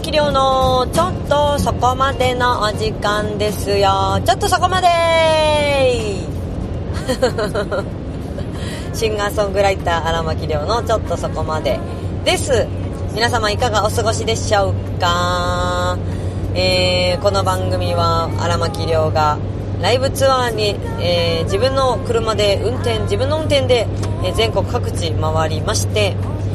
きりょうのちょっとそこまでのお時間ですよ。ちょっとそこまでシンガーソングライター荒牧亮のちょっとそこまでです。皆様いかがお過ごしでしょうか。この番組は荒牧亮がライブツアーに、自分の車で自分の運転で、全国各地回りまして、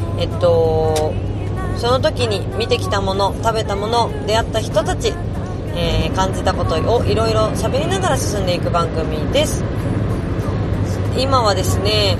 その時に見てきたもの、食べたもの、出会った人たち、感じたことをいろいろ喋りながら進んでいく番組です。今はですね、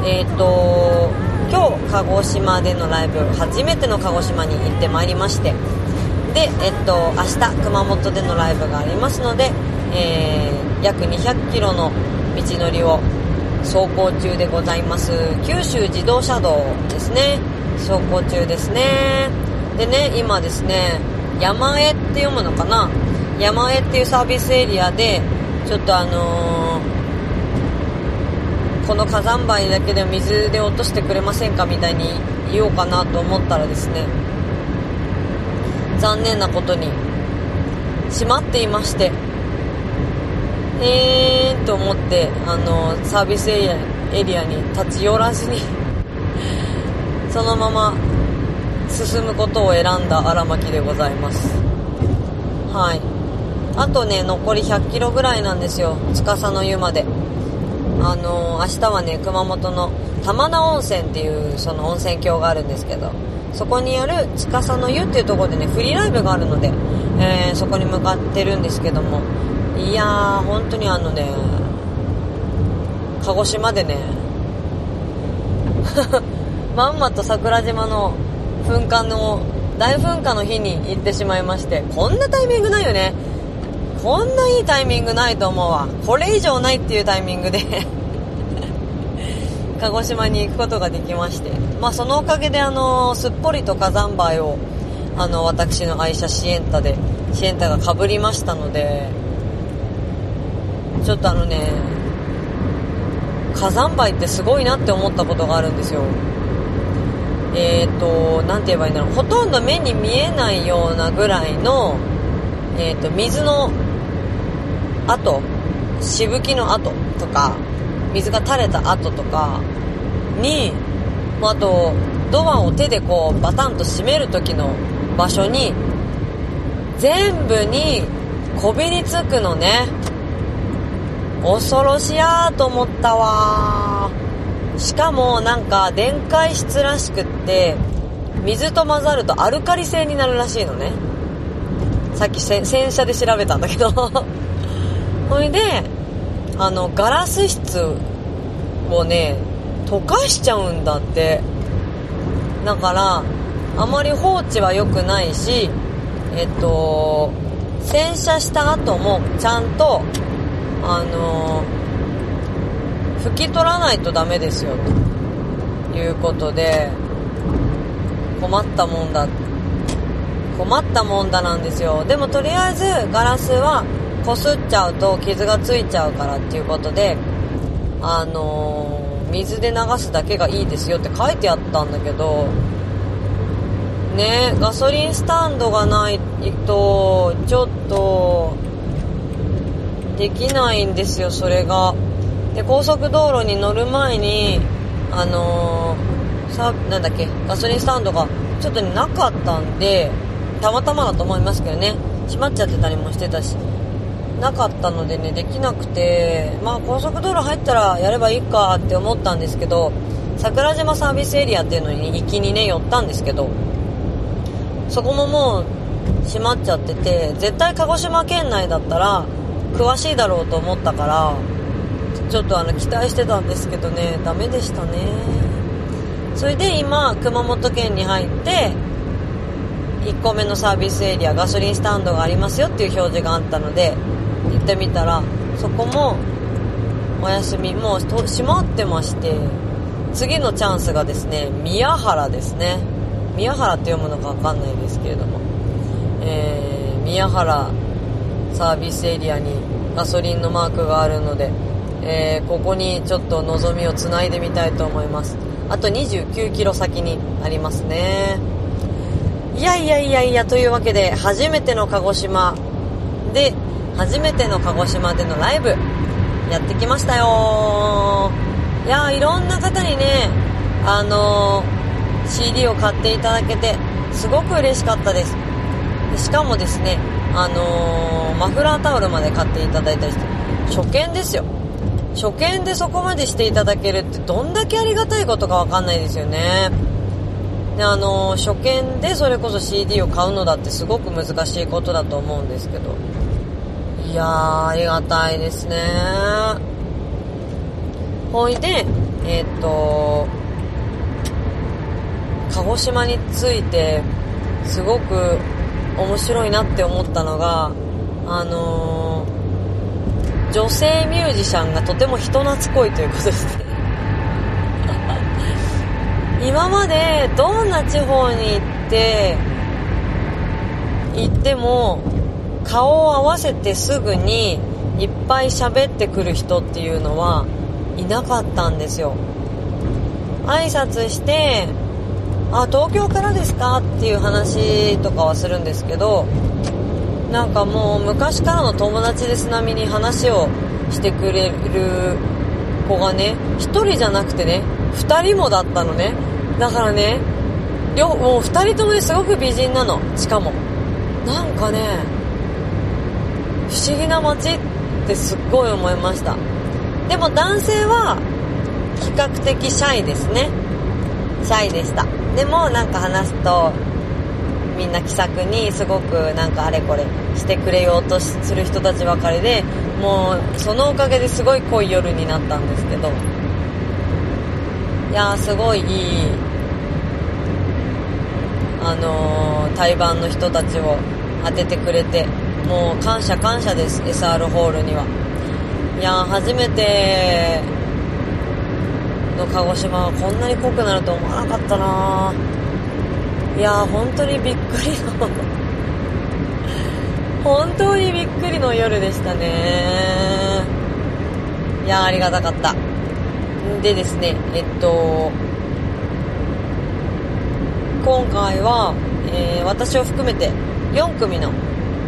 今日鹿児島でのライブ、初めての鹿児島に行ってまいりまして、で、明日熊本でのライブがありますので、約200キロの道のりを走行中でございます。九州自動車道ですね、走行中ですね。でね、今ですね、山江って読むのかな、山江っていうサービスエリアでちょっとこの火山灰だけで水で落としてくれませんかみたいに言おうかなと思ったらですね、残念なことに閉まっていまして、と思ってサービスエリアに立ち寄らずにそのまま進むことを選んだ荒牧でございます。はい。あとね、残り100キロぐらいなんですよ、司の湯まで。明日はね、熊本の玉名温泉っていうその温泉郷があるんですけど、そこにある司の湯っていうところでね、フリーライブがあるので、そこに向かってるんですけども、いやー、本当に鹿児島でねまんまと桜島の大噴火の日に行ってしまいまして、こんなタイミングないよね。こんないいタイミングないと思うわ。これ以上ないっていうタイミングで鹿児島に行くことができまして、そのおかげですっぽりと火山灰を私の愛車シエンタが被りましたので、ちょっと火山灰ってすごいなって思ったことがあるんですよ。なんて言えばいいんだろう、ほとんど目に見えないようなぐらいの水の跡、しぶきの跡とか、水が垂れた跡とかに、あとドアを手でこうバタンと閉める時の場所に全部にこびりつくのね。恐ろしやーと思ったわー。しかも電解質らしくって、水と混ざるとアルカリ性になるらしいのね。さっき洗車で調べたんだけどほいでガラス質をね溶かしちゃうんだって。だからあまり放置は良くないし、洗車した後もちゃんと拭き取らないとダメですよということで、困ったもんだなんですよ。でもとりあえずガラスはこすっちゃうと傷がついちゃうからっていうことで、水で流すだけがいいですよって書いてあったんだけどね、ガソリンスタンドがないとちょっとできないんですよ、それが。で、高速道路に乗る前にガソリンスタンドがちょっとなかったんで、たまたまだと思いますけどね、閉まっちゃってたりもしてたし、なかったのでね、できなくて、高速道路入ったらやればいいかって思ったんですけど、桜島サービスエリアっていうのに行きにね寄ったんですけど、そこももう閉まっちゃってて、絶対鹿児島県内だったら詳しいだろうと思ったから、ちょっと期待してたんですけどね、ダメでしたね。それで今熊本県に入って1個目のサービスエリア、ガソリンスタンドがありますよっていう表示があったので行ってみたら、そこもお休み、もう閉まってまして、次のチャンスがですね、宮原ですね。宮原って読むのか分かんないですけれども、宮原サービスエリアにガソリンのマークがあるので、ここにちょっと望みをつないでみたいと思います。あと29キロ先にありますね。 いやというわけで初めての鹿児島でのライブやってきましたよ。いやいろんな方にねCD を買っていただけてすごく嬉しかったです。しかもですねマフラータオルまで買っていただいたりして、初見ですよ。初見でそこまでしていただけるってどんだけありがたいことかわかんないですよね。で初見でそれこそ CD を買うのだってすごく難しいことだと思うんですけど、いやーありがたいですね。ほいで鹿児島についてすごく面白いなって思ったのが女性ミュージシャンがとても人懐っこいということですね。今までどんな地方に行っても顔を合わせてすぐにいっぱい喋ってくる人っていうのはいなかったんですよ。挨拶して東京からですかっていう話とかはするんですけど、なんかもう昔からの友達です並みに話をしてくれる子がね、一人じゃなくてね二人もだったのね。だからねもう二人ともねすごく美人なの。しかもなんかね不思議な街ってすっごい思いました。でも男性は比較的シャイですね。シャイでした。でもなんか話すとみんな気さくにすごくなんかあれこれしてくれようとする人たちばかりで、もうそのおかげですごい濃い夜になったんですけど、いやーすごいいい対バンの人たちを当ててくれて、もう感謝です。 SR ホールには。いやー初めての鹿児島はこんなに濃くなると思わなかったな。いやー本当にびっくりの本当にびっくりの夜でしたね。いやーありがたかった。でですね今回は、私を含めて4組の、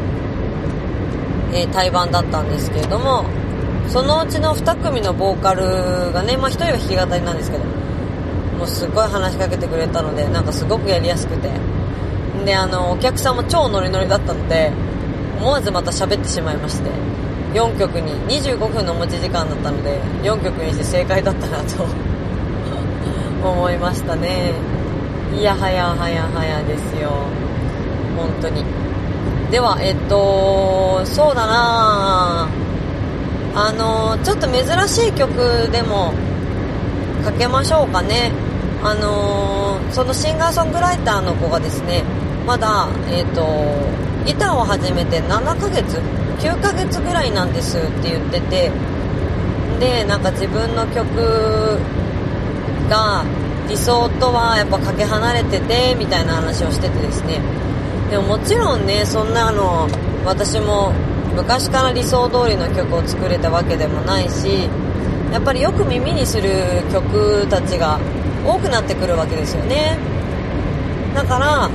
対バンだったんですけれども、そのうちの2組のボーカルがね、1人は弾き語りなんですけど、もうすごい話しかけてくれたので、なんかすごくやりやすくて、でお客さんも超ノリノリだったので、思わずまた喋ってしまいまして、4曲に25分の持ち時間だったので4曲にして正解だったなと思いましたね。いやはやですよ本当に。ではそうだな、ちょっと珍しい曲でもかけましょうかね。そのシンガーソングライターの子がですね、まだギターを始めて7ヶ月9ヶ月ぐらいなんですって言ってて、でなんか自分の曲が理想とはやっぱかけ離れててみたいな話をしててですね、でももちろんねそんな私も昔から理想通りの曲を作れたわけでもないし、やっぱりよく耳にする曲たちが多くなってくるわけですよね。だから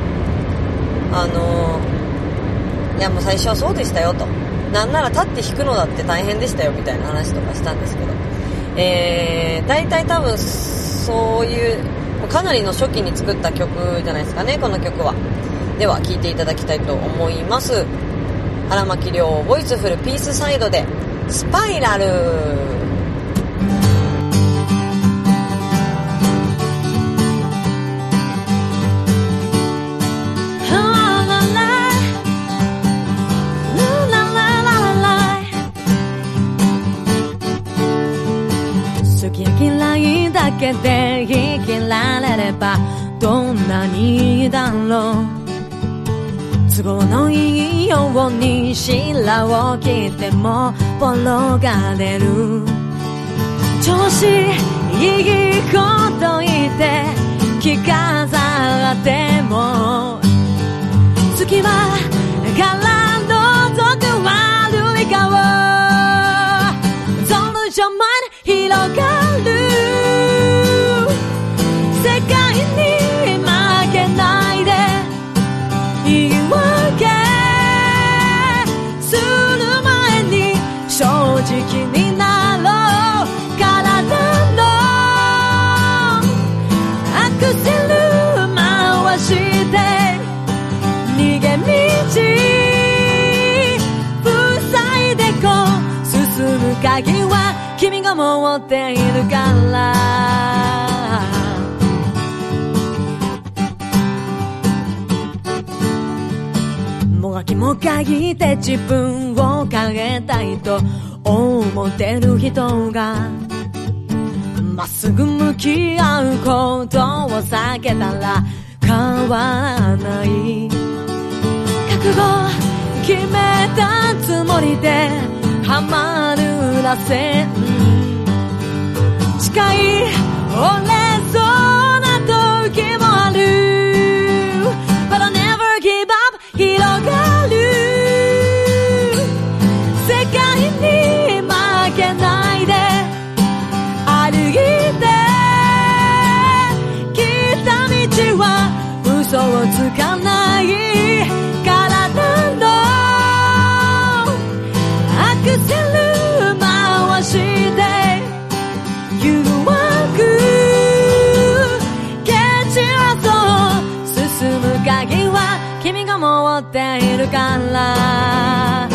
いやもう最初はそうでしたよと、なんなら立って弾くのだって大変でしたよみたいな話とかしたんですけど、大体多分そういうかなりの初期に作った曲じゃないですかね、この曲は。では聴いていただきたいと思います。荒牧亮ボイスフルピースサイドでスパイラル。 好き嫌いだけで生きられればどんなにいいだろう。都合のいいように白を切ってもボロが出る。調子いいこと言って着飾っても月はから覗く悪い顔ゾルジョマン広がる。世界に負けないで逃げ道塞いでこう進む鍵は君が持っているからもがきもがいて自分を変えたいと思ってる人がまっすぐ向き合うことを避けたら変わらない覚悟決めたつもりではまるらせん近い折れそうな時もある But I'll never give up 広がる世界に負けないで歩いて来た道は嘘をつかない体のアクセル回して誘惑蹴散らそう進む鍵は君が持っているから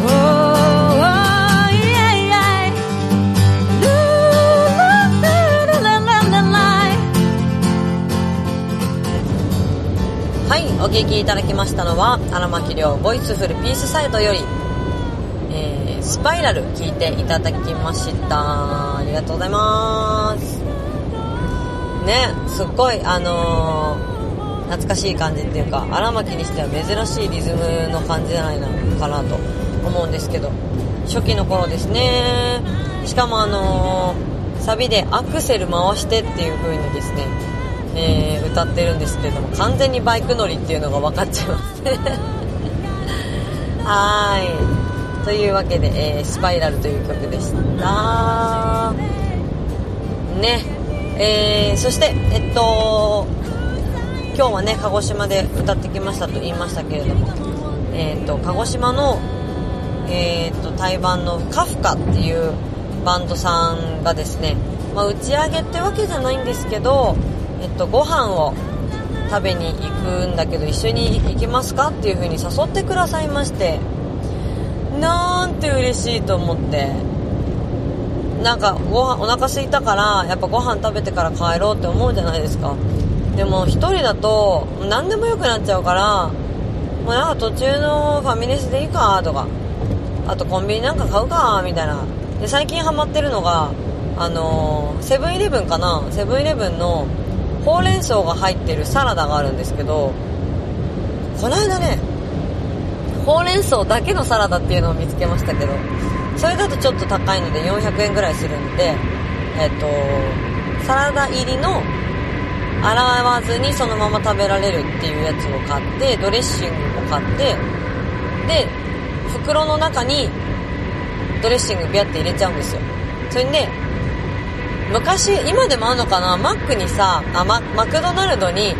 はい、お聴きいただきましたのは荒牧亮ボイスフルピースサイドより、スパイラル聴いていただきました。ありがとうございますね。すっごい懐かしい感じっていうか荒牧にしては珍しいリズムの感じじゃないのかなと思うんですけど初期の頃ですね。しかもサビでアクセル回してっていう風にですね歌ってるんですけれども完全にバイク乗りっていうのが分かっちゃいますねはいというわけで、スパイラルという曲でしたね。そして今日はね鹿児島で歌ってきましたと言いましたけれども鹿児島の対バンのカフカっていうバンドさんがですね、打ち上げってわけじゃないんですけどご飯を食べに行くんだけど一緒に行きますかっていう風に誘ってくださいましてなんて嬉しいと思ってなんかお腹空いたからやっぱご飯食べてから帰ろうって思うじゃないですか。でも一人だと何でもよくなっちゃうからもうなんか途中のファミレスでいいかとかあとコンビニなんか買うかみたいなで最近ハマってるのがセブンイレブンかなセブンイレブンのほうれん草が入ってるサラダがあるんですけどこの間ねほうれん草だけのサラダっていうのを見つけましたけどそれだとちょっと高いので400円ぐらいするんでサラダ入りの洗わずにそのまま食べられるっていうやつを買ってドレッシングも買ってで袋の中にドレッシングビャって入れちゃうんですよ。それで昔今でもあるのかなマックにさマクドナルドに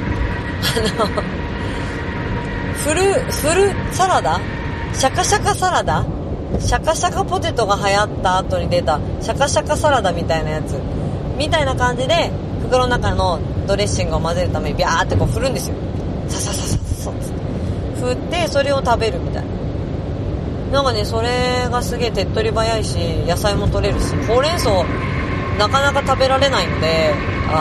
フルサラダシャカシャカサラダシャカシャカポテトが流行った後に出たシャカシャカサラダみたいなやつみたいな感じで袋の中のドレッシングを混ぜるためにビャーってこう振るんですよ。サササササって振ってそれを食べるみたいな。なんかねそれがすげえ手っ取り早いし野菜も取れるしほうれん草なかなか食べられないので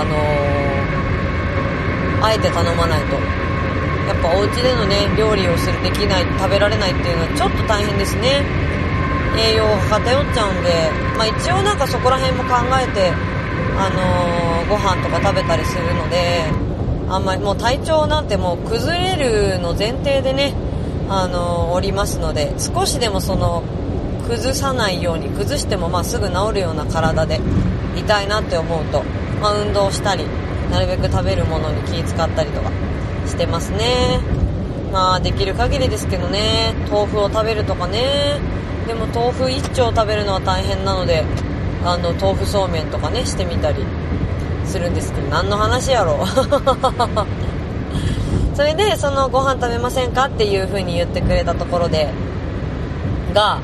あえて頼まないとやっぱお家でのね料理をできない食べられないっていうのはちょっと大変ですね。栄養が偏っちゃうんで一応なんかそこら辺も考えてご飯とか食べたりするのであんまりもう体調なんてもう崩れるの前提でねおりますので少しでもその崩さないように崩してもすぐ治るような体でいたいなって思うと、運動したりなるべく食べるものに気使ったりとかしてますね。できる限りですけどね豆腐を食べるとかね。でも豆腐1丁食べるのは大変なので豆腐そうめんとかねしてみたりするんですけど何の話やろそれでそのご飯食べませんかっていう風に言ってくれたところでが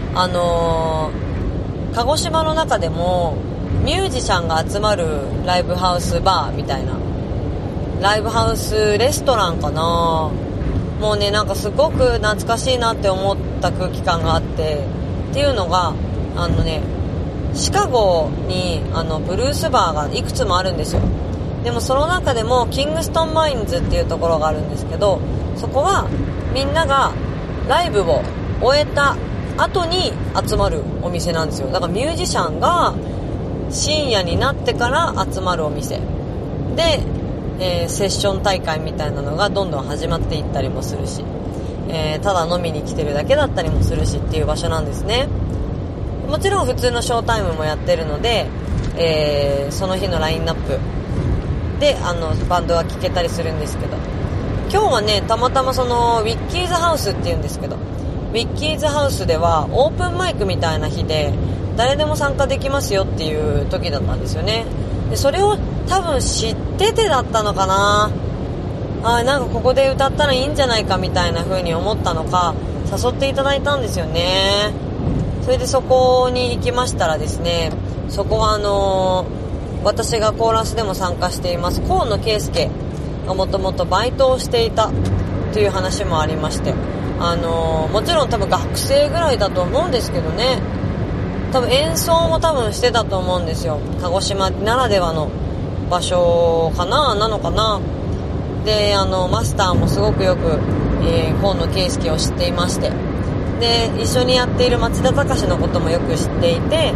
鹿児島の中でもミュージシャンが集まるライブハウスバーみたいなライブハウスレストランかなもうねなんかすごく懐かしいなって思った空気感があって、っていうのがシカゴにブルースバーがいくつもあるんですよ。でもその中でもキングストンマインズっていうところがあるんですけど、そこはみんながライブを終えた後に集まるお店なんですよ。だからミュージシャンが深夜になってから集まるお店で、セッション大会みたいなのがどんどん始まっていったりもするし、ただ飲みに来てるだけだったりもするしっていう場所なんですね。もちろん普通のショータイムもやってるので、その日のラインナップでバンドが聴けたりするんですけど、今日はねたまたまそのウィッキーズハウスっていうんですけど、ウィッキーズハウスではオープンマイクみたいな日で誰でも参加できますよっていう時だったんですよね。でそれを多分知っててだったのかな、なんかここで歌ったらいいんじゃないかみたいな風に思ったのか誘っていただいたんですよね。それでそこに行きましたらですね、そこは私がコーラスでも参加しています河野圭介がもともとバイトをしていたという話もありまして、もちろん多分学生ぐらいだと思うんですけどね、多分演奏も多分してたと思うんですよ。鹿児島ならではの場所なのかな。でマスターもすごくよく、河野圭介を知っていまして、で一緒にやっている町田隆のこともよく知っていて、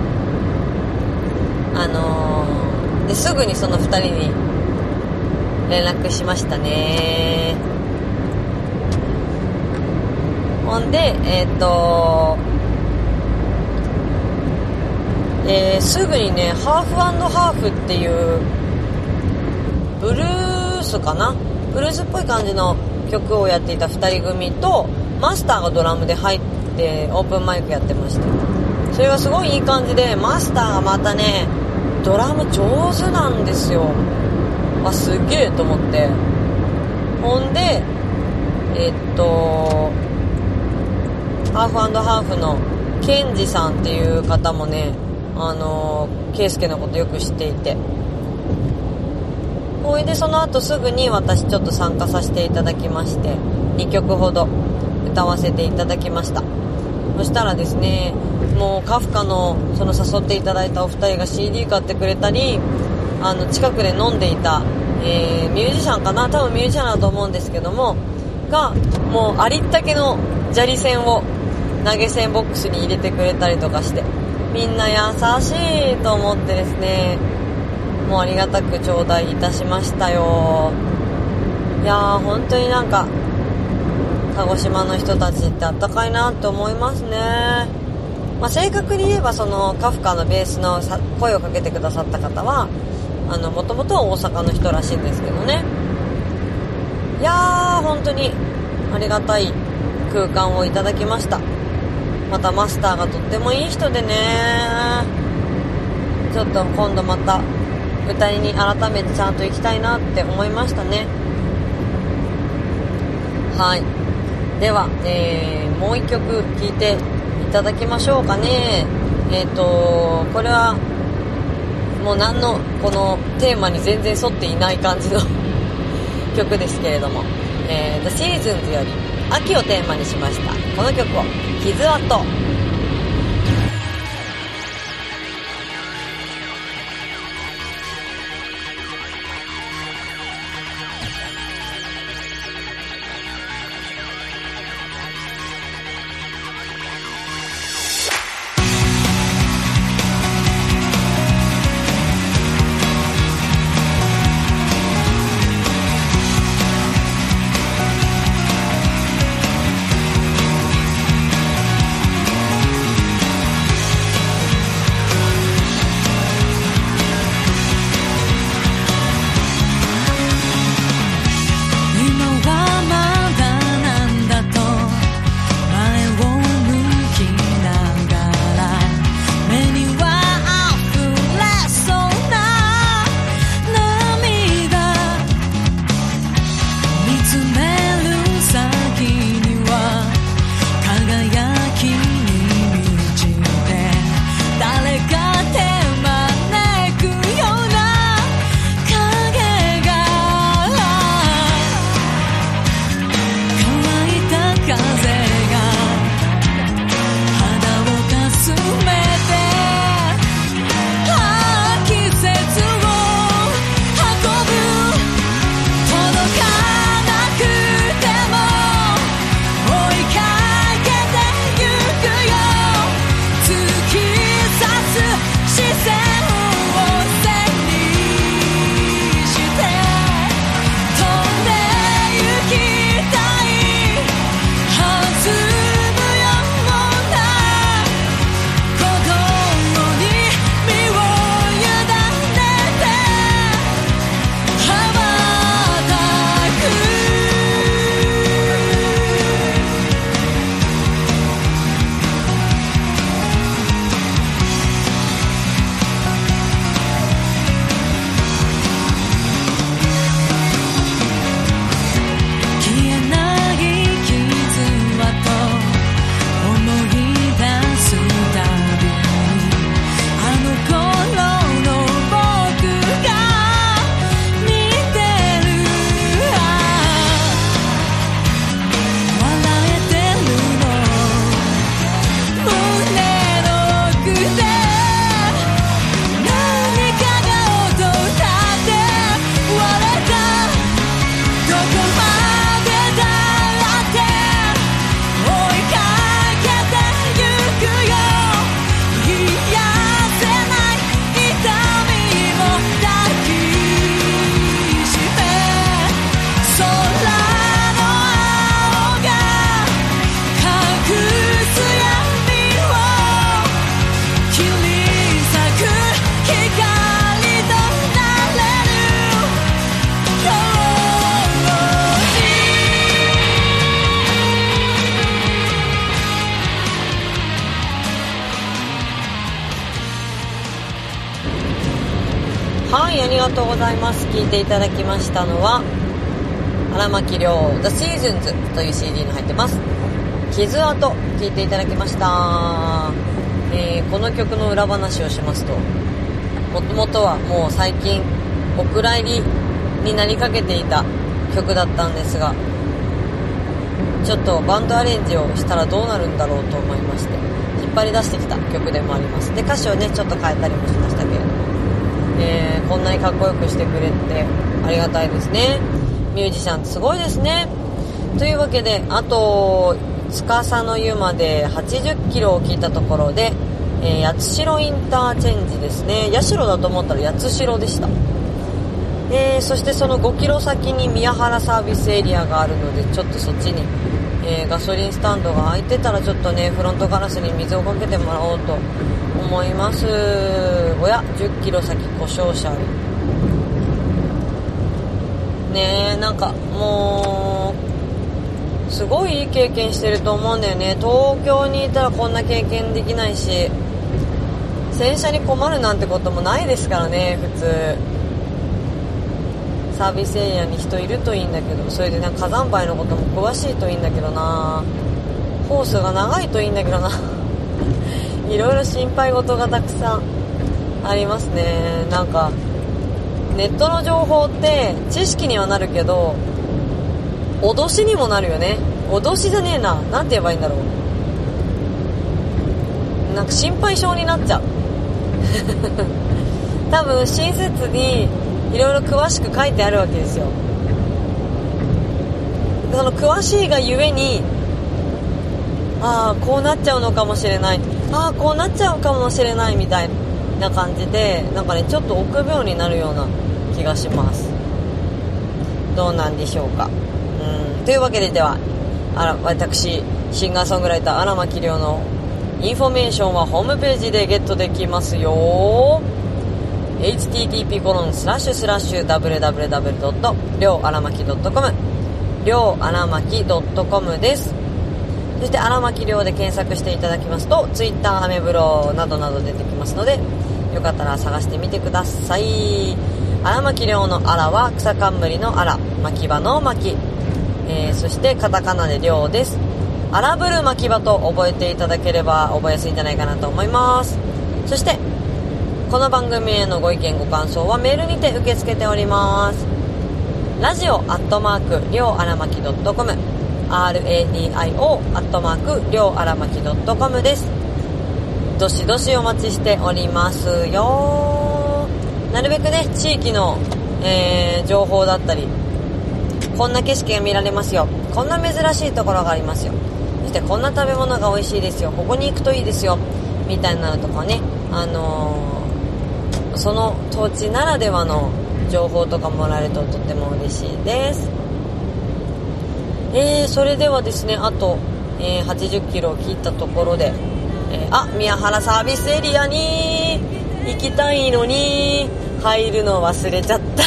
ですぐにその2人に連絡しましたね。ほんですぐにねハーフ&ハーフっていうブルースかな、ブルースっぽい感じの曲をやっていた2人組とマスターがドラムで入ってオープンマイクやってました。それがすごいいい感じで、マスターがまたねドラム上手なんですよ。すげえと思って、ほんでハーフ&ハーフのケンジさんっていう方もねケイスケのことよく知っていて、ほいでその後すぐに私ちょっと参加させていただきまして、2曲ほど歌わせていただきました。そしたらですね、もうカフカのその誘っていただいたお二人が CD 買ってくれたり、近くで飲んでいた、ミュージシャンかな、多分ミュージシャンだと思うんですけどもが、もうありったけの砂利線を投げ銭ボックスに入れてくれたりとかして、みんな優しいと思ってですね、もうありがたく頂戴いたしましたよ。いやー本当になんか鹿児島の人たちってあったかいなって思いますね。正確に言えばそのカフカのベースの声をかけてくださった方はもともとは大阪の人らしいんですけどね。いやー本当にありがたい空間をいただきました。またマスターがとってもいい人でね、ちょっと今度また歌いに改めてちゃんと行きたいなって思いましたね。はい、では、もう一曲聴いていただきましょうかね。これはもう何のこのテーマに全然沿っていない感じの曲ですけれども、The Seasons より秋をテーマにしましたこの曲を、傷跡。 りがとうございます。聴いていただきましたのは荒牧亮 The Seasons という CD に入ってます。傷跡聴いていただきました。この曲の裏話をしますと、もともとはもう最近お蔵入りになりかけていた曲だったんですが、ちょっとバンドアレンジをしたらどうなるんだろうと思いまして引っ張り出してきた曲でもあります。で、歌詞をねちょっと変えたりもしましたけれども、こんなにかっこよくしてくれてありがたいですね。ミュージシャンってすごいですね。というわけで、あと司の湯まで80キロを聞いたところで、八代インターチェンジですね。八代だと思ったら八代でした。そしてその5キロ先に宮原サービスエリアがあるので、ちょっとそっちに、ガソリンスタンドが空いてたらちょっとねフロントガラスに水をかけてもらおうと思います。おや、10キロ先故障車ね。なんかもうすごいいい経験してると思うんだよね。東京にいたらこんな経験できないし、洗車に困るなんてこともないですからね。普通サービスエリアに人いるといいんだけど、それでなんか火山灰のことも詳しいといいんだけどな、ホースが長いといいんだけどないろいろ心配事がたくさんありますね。なんかネットの情報って知識にはなるけど脅しにもなるよね。脅しじゃねえな、なんて言えばいいんだろう。なんか心配性になっちゃう多分親切にいろいろ詳しく書いてあるわけですよ。その詳しいがゆえに、ああこうなっちゃうのかもしれない、ああこうなっちゃうかもしれないみたいな感じで、なんかねちょっと臆病になるような気がします。どうなんでしょうか。というわけで、では私シンガーソングライター荒牧亮のインフォメーションはホームページでゲットできますよ。http://www.ryoaramaki.com ryoaramaki.com です。そして荒牧亮で検索していただきますと Twitter、アメブロなどなど出てきますので、よかったら探してみてください。荒牧亮の荒は草冠の荒、牧場の牧、そしてカタカナで亮です。荒ぶる牧場と覚えていただければ覚えやすいんじゃないかなと思います。そしてこの番組へのご意見ご感想はメールにて受け付けております。ラジオ@ryoaramaki.com radio@ryoaramaki.com です。どしどしお待ちしておりますよ。なるべくね地域の、情報だったり、こんな景色が見られますよ、こんな珍しいところがありますよ、そしてこんな食べ物が美味しいですよ、ここに行くといいですよみたいなのとかね、その土地ならではの情報とかもらえるととっても嬉しいです。それではですね、あと、80キロを切ったところで、宮原サービスエリアに行きたいのに入るの忘れちゃった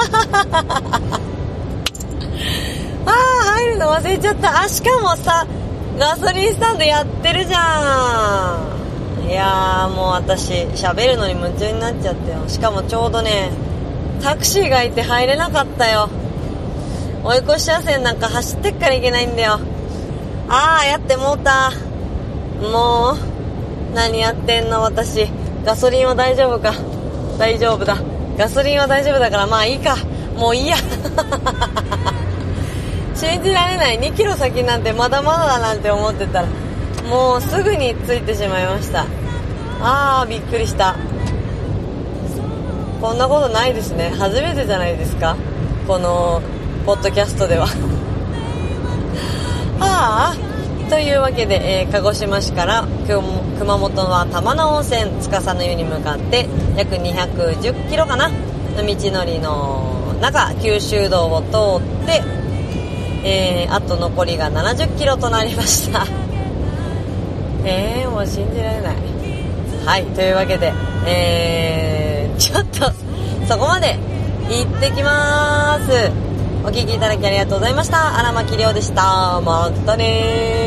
入るの忘れちゃった。しかもさ、ガソリンスタンドやってるじゃん。いやーもう私喋るのに夢中になっちゃったよ。しかもちょうどねタクシーがいて入れなかったよ。追い越し車線なんか走ってっからいけないんだよ。やってもうた。もう何やってんの私。ガソリンは大丈夫か。大丈夫だ。ガソリンは大丈夫だからまあいいか、もういいや信じられない。2キロ先なんてまだまだだなんて思ってたらもうすぐに着いてしまいました。びっくりした。こんなことないですね。初めてじゃないですか、このポッドキャストではというわけで、鹿児島市から熊本の玉名温泉司の湯に向かって約210キロかなの道のりの中、九州道を通って、あと残りが70キロとなりましたもう信じられない。というわけで、ちょっとそこまで行ってきまーす。お聞きいただきありがとうございました。荒牧亮でした。またねー。